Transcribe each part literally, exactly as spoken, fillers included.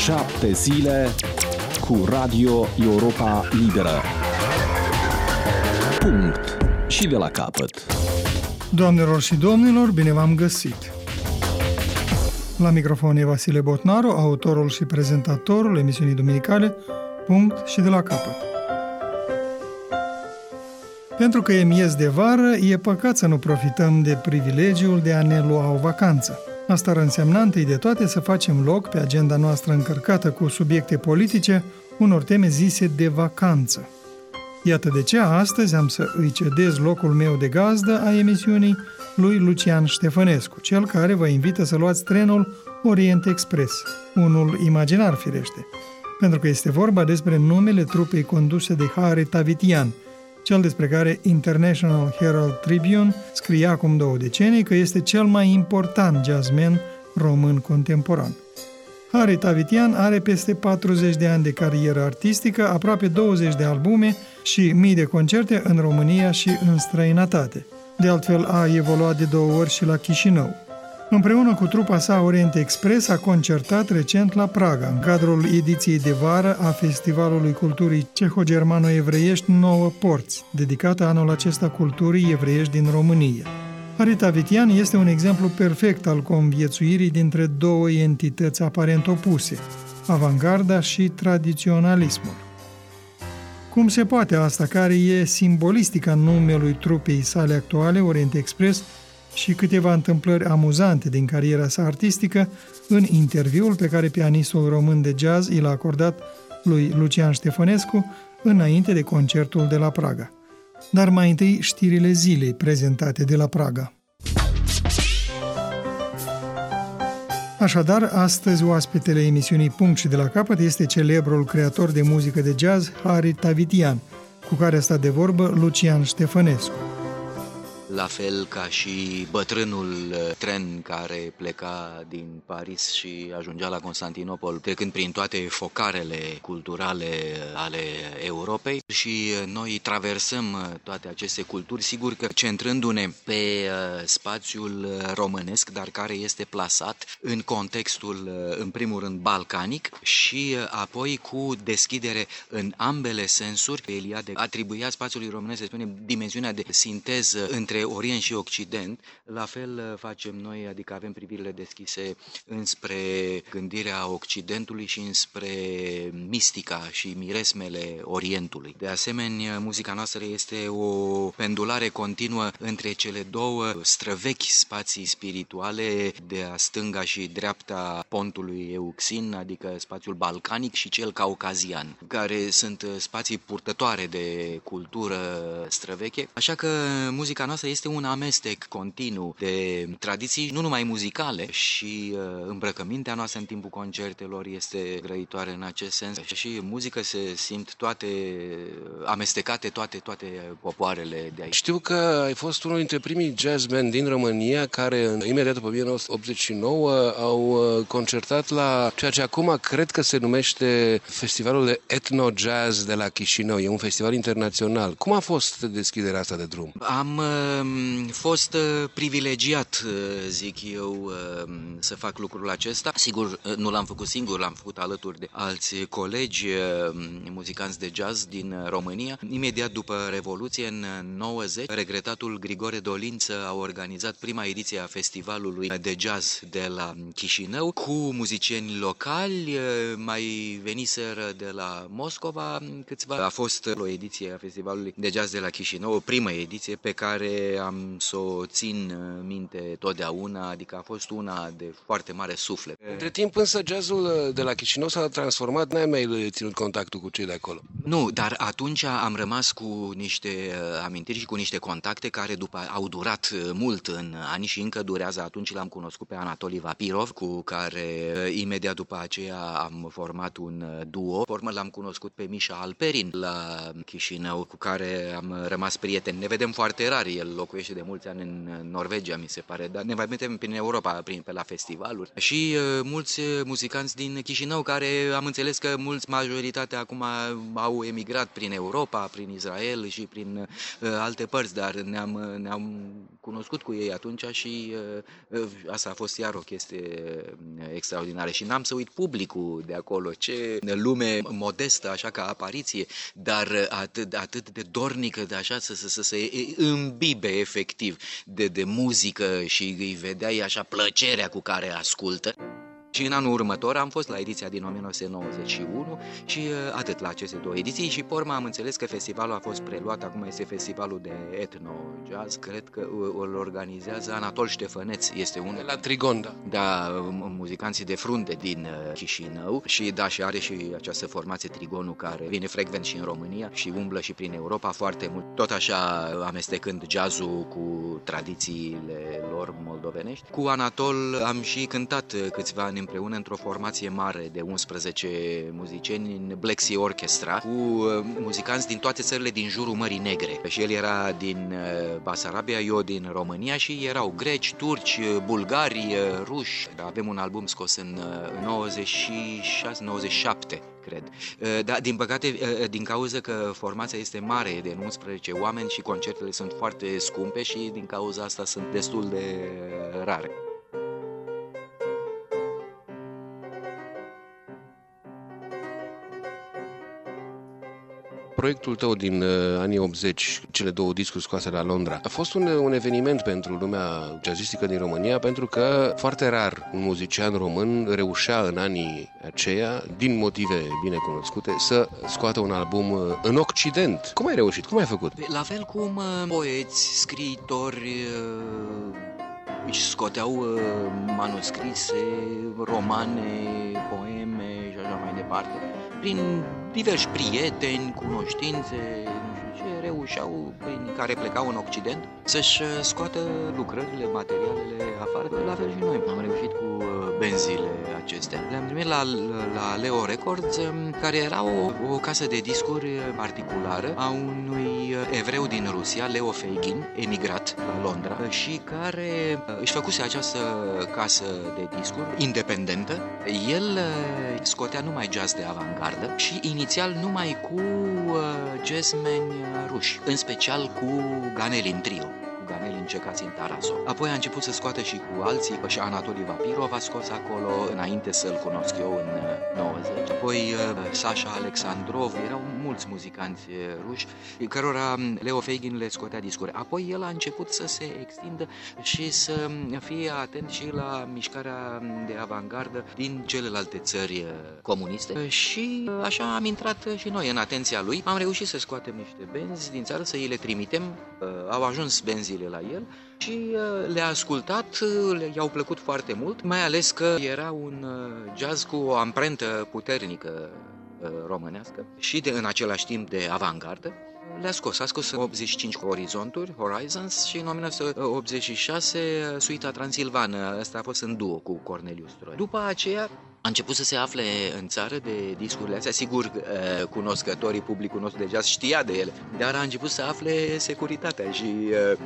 Șapte zile cu Radio Europa Liberă. Punct. Și de la capăt. Doamnelor și domnilor, bine v-am găsit! La microfon e Vasile Botnaru, autorul și prezentatorul emisiunii duminicale Punct și de la capăt. Pentru că e miez de vară, e păcat să nu profităm de privilegiul de a ne lua o vacanță. Asta ar însemna întâi de toate să facem loc pe agenda noastră încărcată cu subiecte politice unor teme zise de vacanță. Iată de ce astăzi am să îi cedez locul meu de gazdă a emisiunii lui Lucian Ștefănescu, cel care vă invită să luați trenul Orient Express, unul imaginar firește, pentru că este vorba despre numele trupei conduse de Harry Tavitian, cel despre care International Herald Tribune scria acum două decenii că este cel mai important jazzman român contemporan. Harry Tavitian are peste patruzeci de ani de carieră artistică, aproape douăzeci de albume și mii de concerte în România și în străinătate. De altfel, a evoluat de două ori și la Chișinău. Împreună cu trupa sa Orient Express a concertat recent la Praga, în cadrul ediției de vară a Festivalului Culturii Ceho-Germano-Evreiești Nouă Porți, dedicată anul acesta culturii evreiești din România. Harry Tavitian este un exemplu perfect al conviețuirii dintre două entități aparent opuse, avangarda și tradiționalismul. Cum se poate asta, care e simbolistica numelui trupei sale actuale, Orient Express, și câteva întâmplări amuzante din cariera sa artistică în interviul pe care pianistul român de jazz i l-a acordat lui Lucian Ștefănescu înainte de concertul de la Praga. Dar mai întâi știrile zilei prezentate de la Praga. Așadar, astăzi oaspetele emisiunii Punct și de la capăt este celebrul creator de muzică de jazz Harry Tavitian, cu care a stat de vorbă Lucian Ștefănescu. La fel ca și bătrânul tren care pleca din Paris și ajungea la Constantinopol, trecând prin toate focarele culturale ale Europei, și noi traversăm toate aceste culturi, sigur că centrându-ne pe spațiul românesc, dar care este plasat în contextul, în primul rând, balcanic și apoi cu deschidere în ambele sensuri. Eliade atribuia spațiului românesc, să spunem, dimensiunea de sinteză între Orient și Occident. La fel facem noi, adică avem privirile deschise înspre gândirea Occidentului și înspre mistica și miresmele Orientului. De asemenea, muzica noastră este o pendulare continuă între cele două străvechi spații spirituale, de a stânga și dreapta pontului Euxin, adică spațiul balcanic, și cel caucazian, care sunt spații purtătoare de cultură străveche. Așa că muzica noastră este un amestec continuu de tradiții, nu numai muzicale, și uh, îmbrăcămintea noastră în timpul concertelor este grăitoare în acest sens. Și în muzică se simt toate amestecate, toate, toate popoarele de aici. Știu că ai fost unul dintre primii jazzmen din România care, imediat după nouăsprezece optzeci și nouă, au concertat la ceea ce acum cred că se numește Festivalul de Ethno Jazz de la Chișinău. E un festival internațional. Cum a fost deschiderea asta de drum? Am uh, fost privilegiat, zic eu, să fac lucrul acesta. Sigur, nu l-am făcut singur, l-am făcut alături de alți colegi muzicanți de jazz din România. Imediat după Revoluție, în nouăzeci, regretatul Grigore Dolință a organizat prima ediție a festivalului de jazz de la Chișinău cu muzicieni locali, mai veniseră de la Moscova câțiva. A fost o ediție a festivalului de jazz de la Chișinău, o primă ediție pe care am să o țin minte totdeauna, adică a fost una de foarte mare suflet. Între timp însă jazzul de la Chișinău s-a transformat, n-ai mai ținut contactul cu cei de acolo? Nu, dar atunci am rămas cu niște amintiri și cu niște contacte care după au durat mult în ani și încă durează. Atunci l-am cunoscut pe Anatoli Vapirov, cu care imediat după aceea am format un duo. Pe urmă l-am cunoscut pe Mișa Alperin la Chișinău, cu care am rămas prieteni. Ne vedem foarte rar, el locuiește de mulți ani în Norvegia, mi se pare, dar ne mai metem prin Europa, prin, pe la festivaluri. Și uh, mulți muzicanți din Chișinău, care am înțeles că mulți, majoritatea acum au emigrat prin Europa, prin Israel și prin uh, alte părți, dar ne-am, ne-am cunoscut cu ei atunci și uh, asta a fost iar o chestie extraordinară. Și n-am să uit publicul de acolo, ce lume modestă, așa ca apariție, dar atât, atât de dornică de așa să, să, să se îmbibe efectiv de, de muzică și îi vedeai așa plăcerea cu care ascultă. Și în anul următor am fost la ediția din o mie nouă sute nouăzeci și unu și atât la aceste două ediții și pe urmă am înțeles că festivalul a fost preluat, acum este festivalul de etno-jazz, cred că îl organizează Anatol Ștefăneț, este unul. La Trigonda. Da, muzicanții de frunte din Chișinău și da, și are și această formație Trigonul care vine frecvent și în România și umblă și prin Europa foarte mult, tot așa amestecând jazzul cu tradițiile lor moldovenești. Cu Anatol am și cântat câțiva ani împreună într-o formație mare de unsprezece muzicieni în Black Sea Orchestra cu muzicanți din toate țările din jurul Mării Negre. Și el era din Basarabia, eu din România și erau greci, turci, bulgari, ruși. Avem un album scos în nouăzeci și șase nouăzeci și șapte, cred. Dar, din păcate, din cauza că formația este mare de unsprezece oameni și concertele sunt foarte scumpe și din cauza asta sunt destul de rare. Proiectul tău din uh, anii optzeci, cele două discuri scoase la Londra, a fost un, un eveniment pentru lumea jazzistică din România, pentru că foarte rar un muzician român reușea în anii aceia, din motive bine cunoscute, să scoată un album uh, în Occident. Cum ai reușit? Cum ai făcut? La fel cum uh, poeți, scriitori uh, își scoteau uh, manuscrise, romane, poeme și așa mai departe, prin diversi prieteni, cunoștințe, nu știu ce, reușeau, prin care plecau în Occident, să-și scoată lucrările, materialele afară. La fel și noi am reușit cu benzile acestea. Le-am primit la, la Leo Records, care era o, o casă de discuri particulară a unui evreu din Rusia, Leo Feigin, emigrat la Londra, și care își făcuse această casă de discuri independentă. El scotea numai jazz de avantgardă și inițial numai cu jazzmeni ruși, în special cu Ganelin Trio. Ganelin, Cecațin, Tarasov. Apoi a început să scoată și cu alții, și Anatoli Vapirov a scos acolo, înainte să-l cunosc eu în nouăzeci. Apoi Sasha Alexandrov, erau mulți muzicanți ruși, cărora Leo Feigin le scotea discuri. Apoi el a început să se extindă și să fie atent și la mișcarea de avantgardă din celelalte țări comuniste și așa am intrat și noi în atenția lui. Am reușit să scoatem niște benzi din țară, să îi le trimitem, au ajuns benzile la el și le-a ascultat, i-au plăcut foarte mult, mai ales că era un jazz cu o amprentă puternică românească și de, în același timp de avantgardă. Le-a scos, a scos în optzeci și cinci Orizonturi, Horizons, și în o mie nouă sute optzeci și șase Suita Transilvană. Ăsta a fost în duo cu Cornelius Troi. După aceea a început să se afle în țară de discurile astea. Sigur, cunoscătorii, publicul nostru de jazz știa de ele, dar a început să afle securitatea și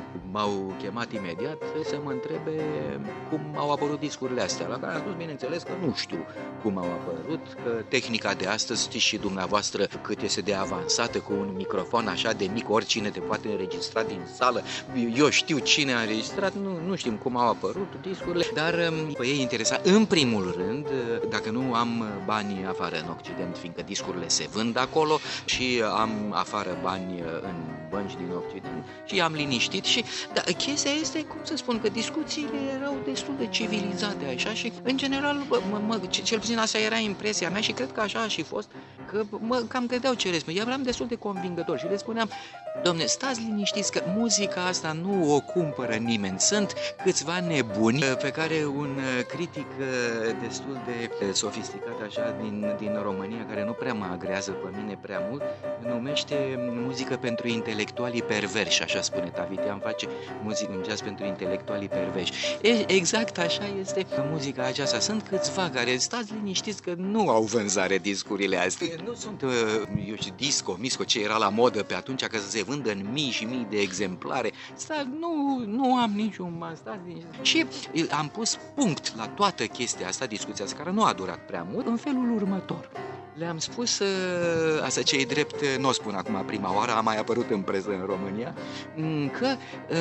m-au chemat imediat să mă întrebe cum au apărut discurile astea. La care am spus, bineînțeles, că nu știu cum au apărut, că tehnica de astăzi, știți și dumneavoastră cât este de avansată, cu un microfon așa de mic, oricine te poate înregistra din sală. Eu știu cine a înregistrat, nu, nu știm cum au apărut discurile, dar pe ei interesa în primul rând dacă nu am bani afară în Occident, fiindcă discurile se vând acolo și am afară bani în bănci din Occident și am liniștit și da, chestia este, cum să spun, că discuțiile erau destul de civilizate așa și în general, mă, mă, cel puțin asta era impresia mea și cred că așa a și fost, că mă cam credeau ce răspund. Eu eram destul de convingător și le spuneam, domne, stați liniștiți că muzica asta nu o cumpără nimeni. Sunt câțiva nebuni pe care un critic destul de sofisticat așa din, din România, care nu prea mă agrează pe mine prea mult, numește muzică pentru intelectualii perverși, așa spune Tavitian, face muzică, un jazz pentru intelectualii perverși. E, exact așa este muzica aceasta. Sunt câțiva care, stați liniștiți că nu au vânzare discurile astea. Nu sunt, eu știu, disco, misco, ce era la modă pe atunci, ca să se se vând în mii și mii de exemplare. Sta, nu, nu am niciun ban. Și am pus punct la toată chestia asta, discuția asta, care nu a durat prea mult, în felul următor. Le-am spus, asta ce e drept, nu o spun acum prima oară, a mai apărut în presă în România, că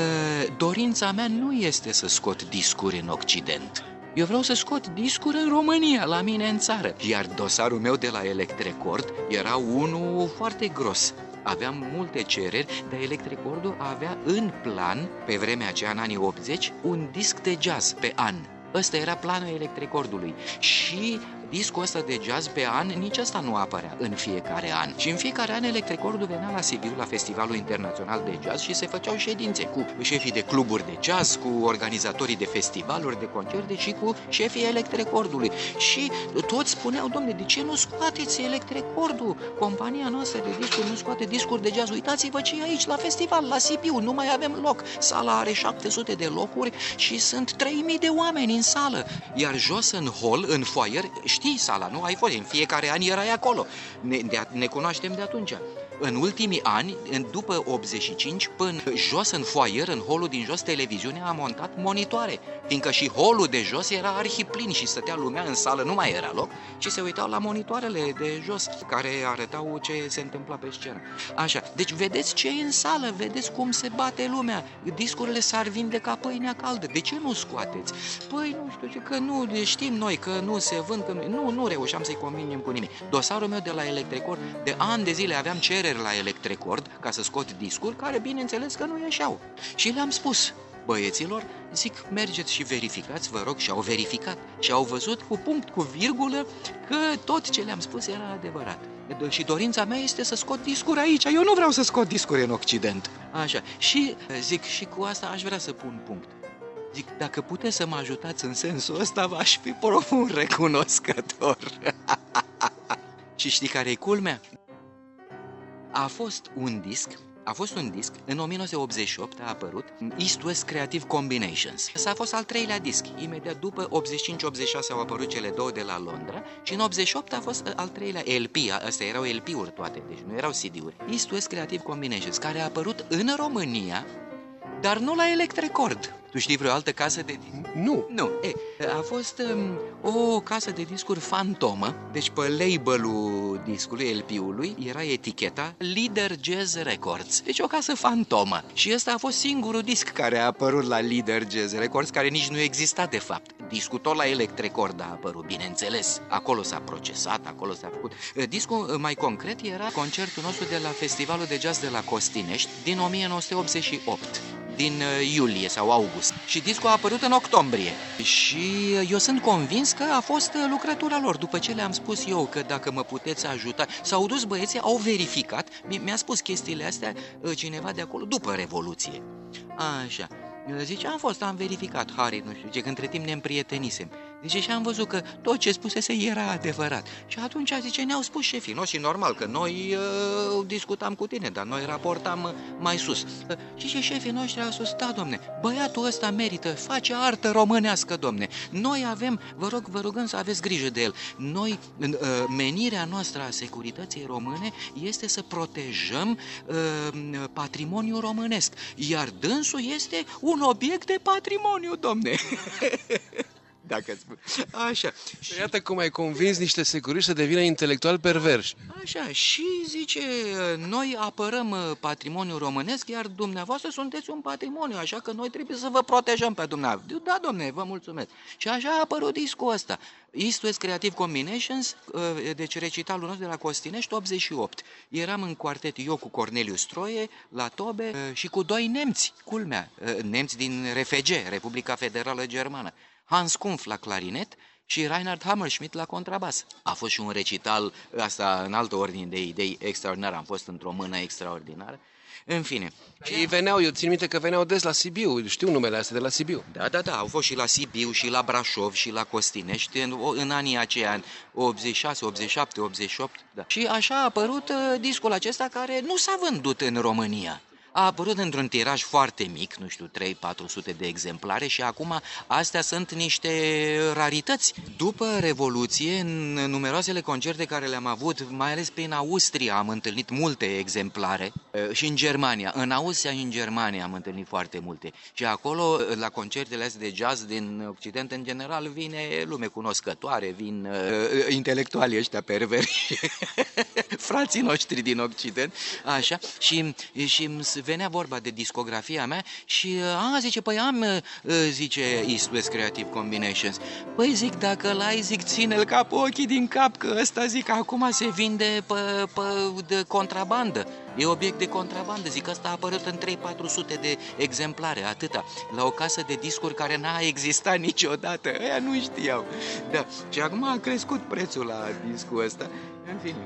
dorința mea nu este să scot discuri în Occident. Eu vreau să scot discuri în România, la mine în țară. Iar dosarul meu de la Electrecord era unul foarte gros. Aveam multe cereri, dar Electrecordul avea în plan, pe vremea aceea, în anii optzeci, un disc de jazz pe an. Ăsta era planul Electrecordului. Și discul ăsta de jazz pe an, nici ăsta nu apărea în fiecare an. Și în fiecare an Electrecordul venea la Sibiu, la Festivalul Internațional de Jazz și se făceau ședințe cu șefii de cluburi de jazz, cu organizatorii de festivaluri, de concerte și cu șefii Electrecordului. Și toți spuneau, domne, de ce nu scoateți Electrecordul? Compania noastră de discuri nu scoate discuri de jazz. Uitați-vă ce e aici la festival, la Sibiu, nu mai avem loc. Sala are șapte sute de locuri și sunt trei mii de oameni în sală. Iar jos în hall, în foyer, știi sala, nu? Ai fost, în fiecare an erai acolo. Ne, de, ne cunoaștem de atunci. În ultimii ani, după optzeci și cinci, până jos în foyer, în holul din jos, televiziunea a montat monitoare, fiindcă și holul de jos era arhiplin și stătea lumea în sală, nu mai era loc, și se uitau la monitoarele de jos, care arătau ce se întâmpla pe scenă. Așa, deci vedeți ce e în sală, vedeți cum se bate lumea, discurile s-ar vinde ca pâinea caldă, de ce nu scoateți? Păi, nu știu ce, că nu, știm noi că nu se vând, că nu, nu, nu reușeam să-i convingem cu nimic. Dosarul meu de la Electrecord, de ani de zile aveam cereri la Electrecord ca să scot discuri care, bineînțeles, că nu ieșeau. Și le-am spus băieților, zic, mergeți și verificați, vă rog, și au verificat și au văzut cu punct, cu virgulă, că tot ce le-am spus era adevărat. Și dorința mea este să scot discuri aici, eu nu vreau să scot discuri în Occident. Așa, și zic, și cu asta aș vrea să pun punct. Zic, dacă puteți să mă ajutați în sensul ăsta, v-aș fi profund recunoscător. Și știi care e culmea? A fost un disc, a fost un disc, în nouăsprezece optzeci și opt a apărut East West Creative Combinations. Ăsta a fost al treilea disc. Imediat după optzeci și cinci optzeci și șase au apărut cele două de la Londra și în optzeci și opt a fost al treilea L P, astea erau L P-uri toate, deci nu erau C D-uri. East West Creative Combinations, care a apărut în România, dar nu la Electrecord. Tu știi vreo altă casă de discuri? Nu. Nu. E, a fost um, o casă de discuri fantomă, deci pe label-ul discului, L P-ului, era eticheta Leader Jazz Records. Deci o casă fantomă. Și ăsta a fost singurul disc care a apărut la Leader Jazz Records, care nici nu exista de fapt. Discul tot la Electrecord a apărut, bineînțeles. Acolo s-a procesat, acolo s-a făcut. Discul mai concret era concertul nostru de la Festivalul de Jazz de la Costinești din nouăsprezece optzeci și opt. Din iulie sau august. Și discul a apărut în octombrie. Și eu sunt convins că a fost lucrătura lor. După ce le-am spus eu că dacă mă puteți ajuta, s-au dus băieții, au verificat, mi-a spus chestiile astea cineva de acolo după Revoluție. Așa. Zice, am fost, am verificat, Harry, nu știu ce, că între timp ne împrietenisem. Zice, și am văzut că tot ce spusese era adevărat. Și atunci, zice, ne-au spus șefii noștri, normal, că noi uh, discutam cu tine, dar noi raportam uh, mai sus. Uh, și și șefii noștri au spus, da, domne, băiatul ăsta merită, face artă românească, domne. Noi avem, vă rog, vă rugăm să aveți grijă de el. Noi, uh, menirea noastră a securității române este să protejăm uh, patrimoniul românesc, iar dânsul este un obiect de patrimoniu, domne. Dacă spun. Așa. Și iată cum ai convins niște securiști să devină intelectual perverși. Așa, și zice, noi apărăm patrimoniul românesc, iar dumneavoastră sunteți un patrimoniu, așa că noi trebuie să vă protejăm pe dumneavoastră. Da, domne, vă mulțumesc. Și așa a apărut discul ăsta. East West Creative Combinations, deci recitalul nostru de la Costinești, optzeci și opt. Eram în quartet, eu cu Corneliu Stroie, la tobe și cu doi nemți, culmea, nemți din R F G, Republica Federală Germană. Hans Kumpf la clarinet și Reinhard Hammerschmidt la contrabas. A fost și un recital, asta în altă ordine de idei, extraordinar, am fost într-o mână extraordinară. În fine. Ei veneau, eu țin minte că veneau des la Sibiu, știu numele astea de la Sibiu. Da, da, da, au fost și la Sibiu, și la Brașov, și la Costinești, în, în anii aceia, optzeci și șase, optzeci și șapte, optzeci și opt. Da. Și așa a apărut uh, discul acesta care nu s-a vândut în România. A apărut într-un tiraj foarte mic, nu știu, trei patru sute de exemplare și acum astea sunt niște rarități. După Revoluție, în numeroasele concerte care le-am avut, mai ales prin Austria, am întâlnit multe exemplare și în Germania. În Austria și în Germania am întâlnit foarte multe. Și acolo, la concertele astea de jazz din Occident, în general, vine lume cunoscătoare, vin uh, intelectualii ăștia perveri, frații noștri din Occident, așa, și, și venea vorba de discografia mea și, a, zice, păi am, zice, East West Creative Combinations. Păi zic, dacă l-ai, zic, ține-l ca pe ochii din cap, că ăsta, zic, acum se vinde pe, pe de contrabandă. E obiect de contrabandă, zic, ăsta a apărut în trei patru sute de exemplare, atâta, la o casă de discuri care n-a existat niciodată, ăia nu știau. Da, și acum a crescut prețul la discul ăsta, în fine.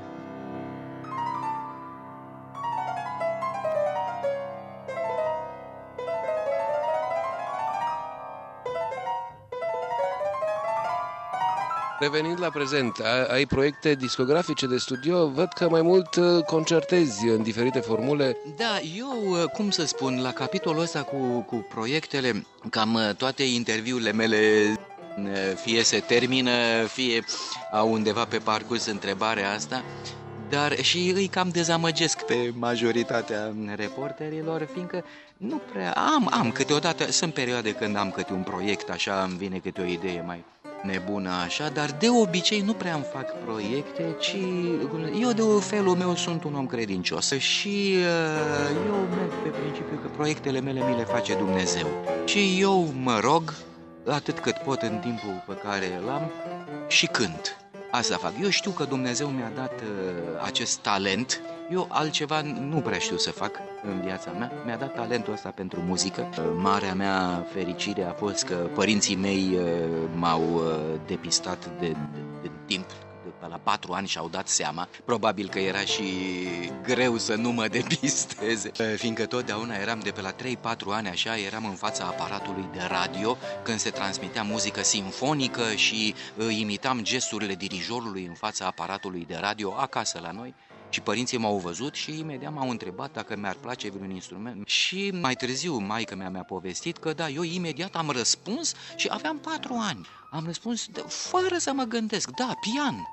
Revenind la prezent, ai proiecte discografice de studio, văd că mai mult concertezi în diferite formule. Da, eu, cum să spun, la capitolul ăsta cu, cu proiectele, cam toate interviurile mele fie se termină, fie au undeva pe parcurs întrebarea asta, dar și îi cam dezamăgesc pe majoritatea reporterilor, fiindcă nu prea am, am câteodată, sunt perioade când am câte un proiect, așa îmi vine câte o idee mai nebună așa, dar de obicei nu prea îmi fac proiecte, ci eu de felul meu sunt un om credincios și eu merg pe principiu că proiectele mele mi le face Dumnezeu. Și eu mă rog atât cât pot în timpul pe care îl am și cânt. Asta fac. Eu știu că Dumnezeu mi-a dat acest talent. Eu altceva nu prea știu să fac în viața mea. Mi-a dat talentul ăsta pentru muzică. Marea mea fericire a fost că părinții mei m-au depistat de, de, de timp. Pe la patru ani și-au dat seama. Probabil că era și greu să nu mă depisteze, fiindcă totdeauna eram de pe la trei patru ani așa, eram în fața aparatului de radio când se transmitea muzică simfonică și imitam gesturile dirijorului în fața aparatului de radio acasă la noi. Și părinții m-au văzut și imediat m-au întrebat dacă mi-ar place vreun instrument. Și mai târziu maică mea mi-a povestit că da, eu imediat am răspuns și aveam patru ani. Am răspuns fără să mă gândesc, da, pian.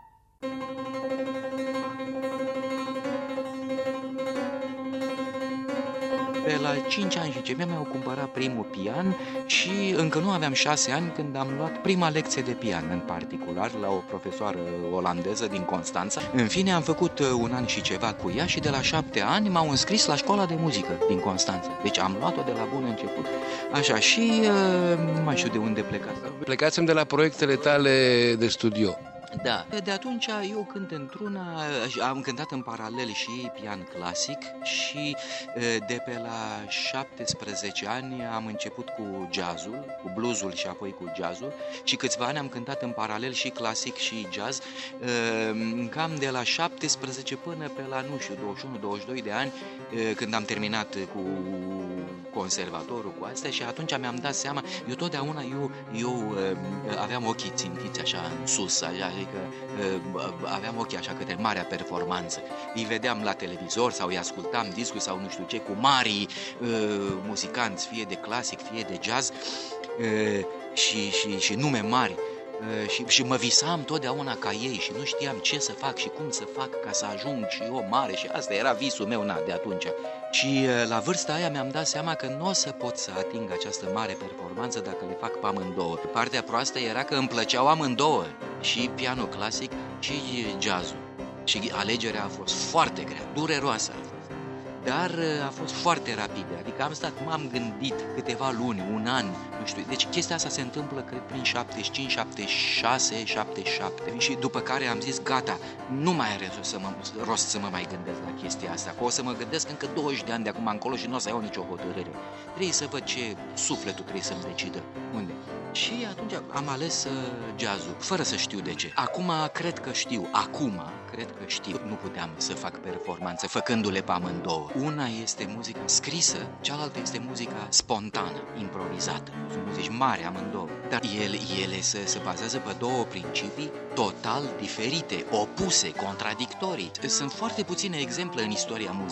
Pe la cinci ani și ceva mi-au cumpărat primul pian și încă nu aveam șase ani când am luat prima lecție de pian, în particular la o profesoară olandeză din Constanța. În fine, am făcut un an și ceva cu ea și de la șapte ani m-au înscris la școala de muzică din Constanța. Deci am luat-o de la bun început. Așa, și uh, nu mai știu de unde plecați. Plecați-mi de la proiectele tale de studio. Da, de atunci eu cânt într-una, am cântat în paralel și pian clasic și de pe la șaptesprezece ani am început cu jazzul, cu bluesul și apoi cu jazzul și câțiva ani am cântat în paralel și clasic și jazz, cam de la șaptesprezece până pe la, nu știu, douăzeci și unu douăzeci și doi de ani, când am terminat cu conservatorul, cu astea și atunci mi-am dat seama, eu totdeauna, eu, eu aveam ochii țintiți așa în sus, așa, adică aveam ochii așa către marea performanță. Îi vedeam la televizor sau îi ascultam discul sau nu știu ce, cu mari uh, muzicanți, fie de clasic, fie de jazz uh, și, și, și nume mari. Uh, și, și mă visam totdeauna ca ei și nu știam ce să fac și cum să fac ca să ajung și eu mare și asta era visul meu, na, de atunci. Și uh, la vârsta aia mi-am dat seama că nu o să pot să ating această mare performanță dacă le fac pe amândouă. Partea proastă era că îmi plăceau amândouă, și pianul clasic și jazzul. Și alegerea a fost foarte grea, dureroasă a fost. Dar a fost foarte rapidă, adică am stat, m-am gândit câteva luni, un an, nu știu, deci chestia asta se întâmplă, cred, prin șaptezeci și cinci, șaptezeci și șase, șaptezeci și șapte și după care am zis, gata, nu mai are rost să mă, rost să mă mai gândesc la chestia asta, că o să mă gândesc încă douăzeci de ani de acum încolo și nu o să iau nicio hotărâre. Trebuie să văd ce sufletul trebuie să-mi decidă. Unde? Și atunci am ales uh, jazzul, fără să știu de ce. Acum cred că știu, acum cred că știu. Nu puteam să fac performanță făcându-le pe amândouă. Una este muzica scrisă, cealaltă este muzica spontană, improvizată. Sunt muzici mari amândouă, dar ele, ele se, se bazează pe două principii total diferite, opuse, contradictorii. Sunt foarte puține exemple în istoria muzicii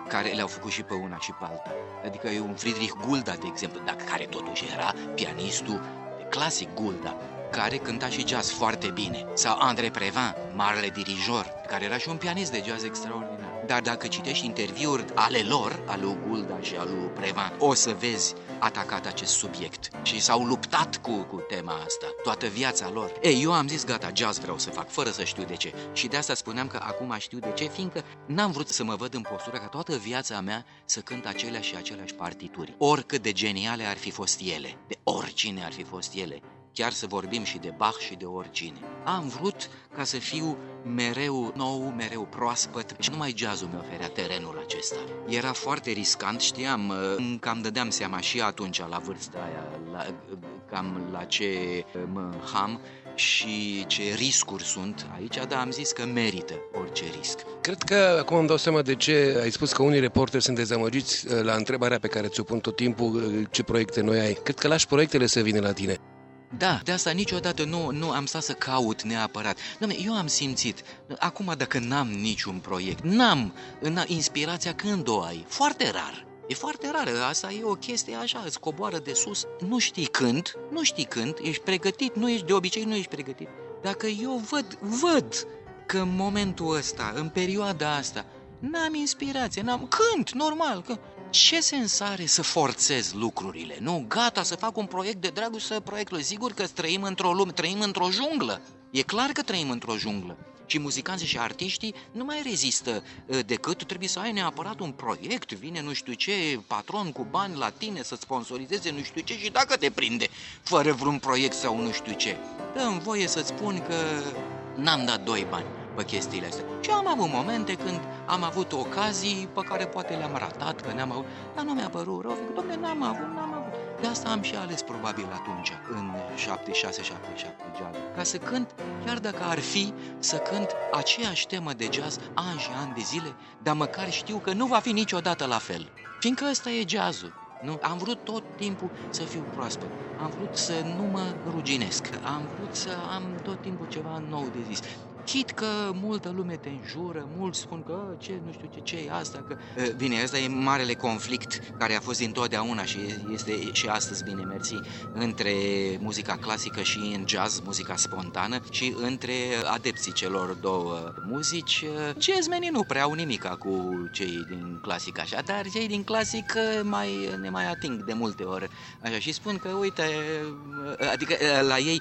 care le-au făcut și pe una și pe alta. Adică e un Friedrich Gulda, de exemplu, dar care totuși era pianistul clasic Gulda, care cânta și jazz foarte bine. Sau André Previn, marele dirijor, care era și un pianist de jazz extraordinar. Dar dacă citești interviuri ale lor, ale lui Gulda și ale lui Previn, o să vezi atacat acest subiect. Și s-au luptat cu, cu tema asta, toată viața lor. Ei, eu am zis, gata, jazz vreau să fac, fără să știu de ce. Și de asta spuneam că acum știu de ce, fiindcă n-am vrut să mă văd în postura ca toată viața mea să cânt aceleași și aceleași partituri. Oricât de geniale ar fi fost ele, de oricine ar fi fost ele. Chiar să vorbim și de Bach și de oricine. Am vrut ca să fiu mereu nou, mereu proaspăt și numai jazzul mi oferea terenul acesta. Era foarte riscant, știam, cam dădeam seama și atunci la vârsta aia, la, cam la ce mă ham și ce riscuri sunt aici, dar am zis că merită orice risc. Cred că acum îmi dau seama de ce ai spus că unii reporteri sunt dezamăgiți la întrebarea pe care ți-o pun tot timpul, ce proiecte noi ai. Cred că lași proiectele să vină la tine. Da, de asta niciodată nu, nu am stat să caut neapărat. Doamne, eu am simțit, acum dacă n-am niciun proiect, n-am, inspirația când o ai? Foarte rar. E foarte rar, asta e o chestie așa, îți coboară de sus, nu știi când, nu știi când, ești pregătit, nu ești, de obicei nu ești pregătit. Dacă eu văd, văd că în momentul ăsta, în perioada asta, n-am inspirație, n-am, cânt, normal, că ce sens are să forțez lucrurile? Nu, gata, să fac un proiect de dragul să proiectul. Sigur că trăim într-o lume, trăim într-o junglă. E clar că trăim într-o junglă. Și muzicanții și artiștii nu mai rezistă decât trebuie să ai neapărat un proiect, vine nu știu ce patron cu bani la tine să sponsorizeze nu știu ce și dacă te prinde fără vreun proiect sau nu știu ce. Dă-mi voie să-ți spun că n-am dat doi bani pe chestiile astea. Și am avut momente când am avut ocazii pe care poate le-am ratat, că ne-am avut, dar nu mi-a părut rău, fiindcă, dom'le, n-am avut, n-am avut. De asta am și ales probabil atunci, în șaptezeci și șase șaptezeci și șapte jazz, ca să cânt, chiar dacă ar fi să cânt aceeași temă de jazz ani și ani de zile, dar măcar știu că nu va fi niciodată la fel, fiindcă ăsta e jazzul. Nu? Am vrut tot timpul să fiu proaspăt, am vrut să nu mă ruginesc, am vrut să am tot timpul ceva nou de zis. Chit că multă lume te înjură, mulți spun că ce, nu știu ce, ce e asta, că... Bine, ăsta e marele conflict care a fost dintotdeauna și este și astăzi, bine, mersi, între muzica clasică și în jazz, muzica spontană, și între adepții celor două muzici. Jazzmenii nu prea au nimica cu cei din clasic așa, dar cei din clasic mai, ne mai ating de multe ori așa și spun că, uite, adică la ei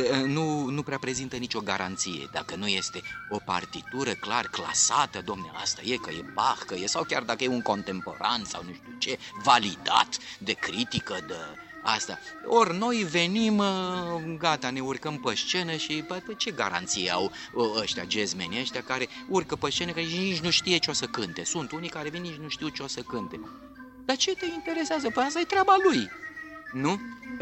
nu, nu prea prezintă nicio garanție, dacă nu este o partitură clar clasată, domne, asta e, că e Bach, că e, sau chiar dacă e un contemporan sau nu știu ce, validat de critică, de asta. Ori noi venim, gata, ne urcăm pe scenă și bă, ce garanție au ăștia jazzmenii ăștia care urcă pe scenă, că nici nu știe ce o să cânte. Sunt unii care vin, nici nu știu ce o să cânte. Dar ce te interesează? Păi asta e treaba lui, nu?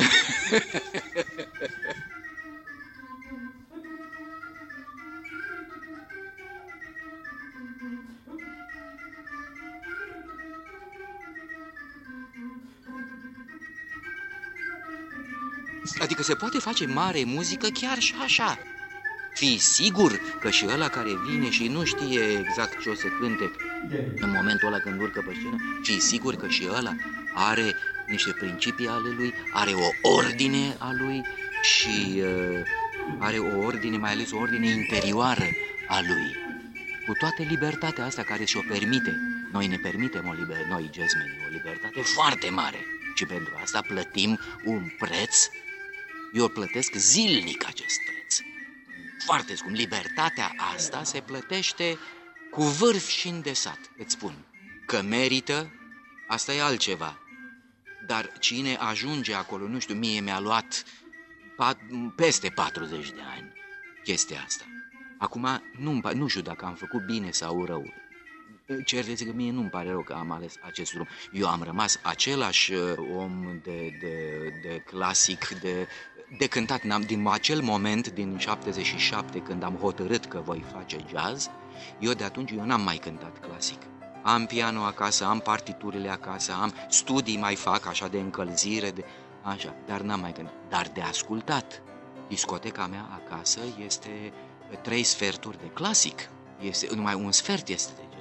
Adică se poate face mare muzică chiar și așa. Fii sigur că și ăla care vine și nu știe exact ce o să cânte în momentul ăla când urcă pe scenă, fii sigur că și ăla are niște principii ale lui, are o ordine a lui și uh, are o ordine, mai ales o ordine interioară a lui. Cu toată libertatea asta care și-o permite. Noi ne permitem, o liber... noi jazzmenii, o libertate foarte mare. Și pentru asta plătim un preț. Eu plătesc zilnic acest preț. Foarte scump. Libertatea asta se plătește cu vârf și îndesat. Îți spun că merită, asta e altceva. Dar cine ajunge acolo, nu știu, mie mi-a luat pat- peste patruzeci de ani chestia asta. Acum nu, nu știu dacă am făcut bine sau rău. Certeți că mie nu-mi pare rău că am ales acest drum. Eu am rămas același om de, de, de clasic, de, de cântat. Din acel moment, din șaptezeci și șapte, când am hotărât că voi face jazz, eu de atunci eu n-am mai cântat clasic. Am pianul acasă, am partiturile acasă, am studii mai fac, așa, de încălzire, de, așa, dar n-am mai cântat. Dar de ascultat. Discoteca mea acasă este trei sferturi de clasic. Este, numai un sfert este de jazz.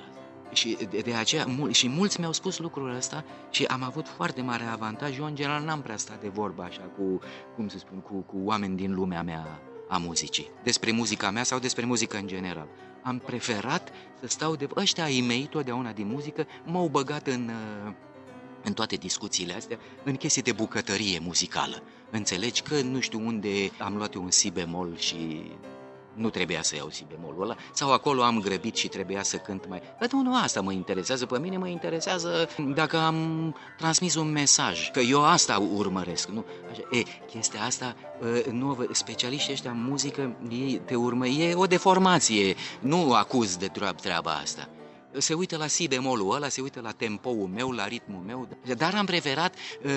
Și de, de aceea, mul, și mulți mi-au spus lucrul ăsta și am avut foarte mare avantaj. Eu, în general, n-am prea stat de vorbă așa cu, cum să spun, cu, cu oameni din lumea mea a muzicii, despre muzica mea sau despre muzică în general. Am preferat să stau de... Ăștia ai mei, totdeauna din muzică, m-au băgat în, în toate discuțiile astea, în chestii de bucătărie muzicală. Înțelegi că nu știu unde am luat eu un si bemol și nu trebuia să iau si bemolul ăla, sau acolo am grăbit și trebuia să cânt mai... Dar nu, asta mă interesează, pe mine mă interesează dacă am transmis un mesaj, că eu asta urmăresc, nu? Așa, e, chestia asta, nu, specialiștii ăștia în muzică, ei te urmă, e o deformație, nu acuz de treaba asta. Se uită la si bemolul ăla, se uită la tempoul meu, la ritmul meu, dar am preferat,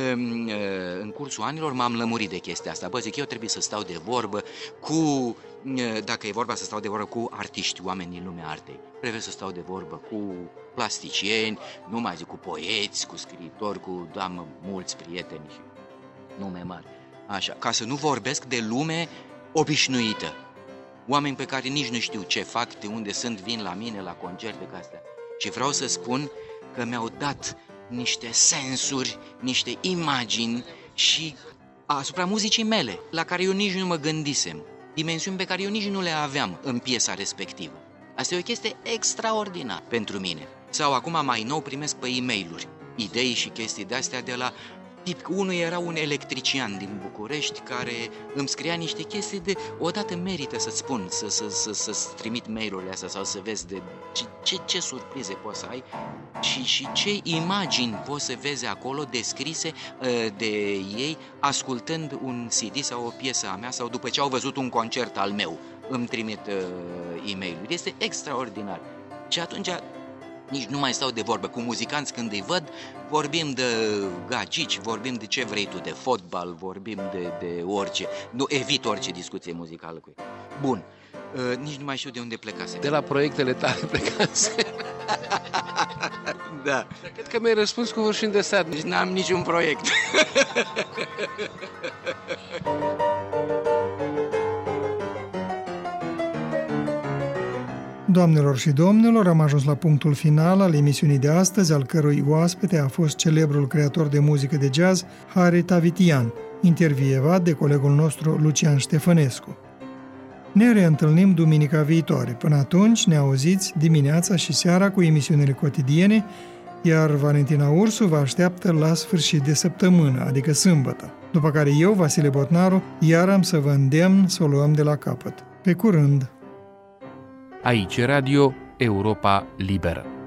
în cursul anilor, m-am lămurit de chestia asta. Bă, zic, eu trebuie să stau de vorbă cu, dacă e vorba să stau de vorbă cu artiști, oameni din lumea artei. Prefer să stau de vorbă cu plasticieni, nu mai zic cu poeți, cu scriitori, cu, am mulți prieteni și nume mari. Așa, ca să nu vorbesc de lume obișnuită. Oameni pe care nici nu știu ce fac, de unde sunt, vin la mine, la concerte, ca astea. Și vreau să spun că mi-au dat niște sensuri, niște imagini și asupra muzicii mele, la care eu nici nu mă gândisem. Dimensiuni pe care eu nici nu le aveam în piesa respectivă. Asta e o chestie extraordinară pentru mine. Sau acum mai nou primesc pe e-mail-uri idei și chestii de-astea de la... Tip, unul era un electrician din București care îmi scria niște chestii de... Odată merită să-ți spun, să, să, să, să-ți trimit mail-urile astea sau să vezi de ce, ce, ce surprize poți să ai și, și ce imagini poți să vezi acolo descrise uh, de ei ascultând un C D sau o piesă a mea sau după ce au văzut un concert al meu. Îmi trimit uh, e-mail-uri. Este extraordinar. Și atunci... Nici nu mai stau de vorbă cu muzicanți când îi văd, vorbim de gagici, vorbim de ce vrei tu, de fotbal, vorbim de, de orice, nu, evit orice discuție muzicală cu ei. Bun, uh, nici nu mai știu de unde plecase. De la proiectele tale plecase. Da. Cred că mi-ai răspuns cu vorșin de sat. Deci n-am niciun proiect. Doamnelor și domnilor, am ajuns la punctul final al emisiunii de astăzi, al cărui oaspete a fost celebrul creator de muzică de jazz, Harry Tavitian, intervievat de colegul nostru Lucian Ștefănescu. Ne reîntâlnim duminica viitoare. Până atunci, ne auziți dimineața și seara cu emisiunile cotidiene, iar Valentina Ursu vă așteaptă la sfârșit de săptămână, adică sâmbătă, după care eu, Vasile Botnaru, iar am să vă îndemn să o luăm de la capăt. Pe curând! Aici Radio Europa Liberă.